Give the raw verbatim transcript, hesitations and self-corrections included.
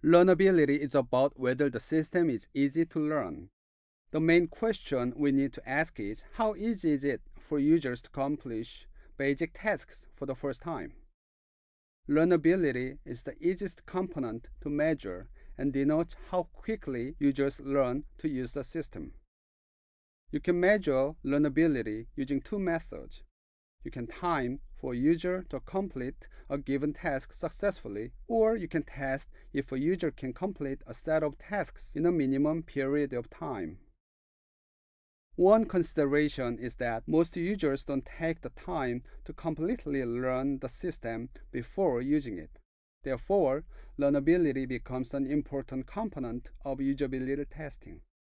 Learnability is about whether the system is easy to learn. The main question we need to ask is, how easy is it for users to accomplish basic tasks for the first time? Learnability is the easiest component to measure and denotes how quickly users learn to use the system. You can measure learnability using two methods. You can time for a user to complete a given task successfully, or you can test if a user can complete a set of tasks in a minimum period of time. One consideration is that most users don't take the time to completely learn the system before using it. Therefore, learnability becomes an important component of usability testing.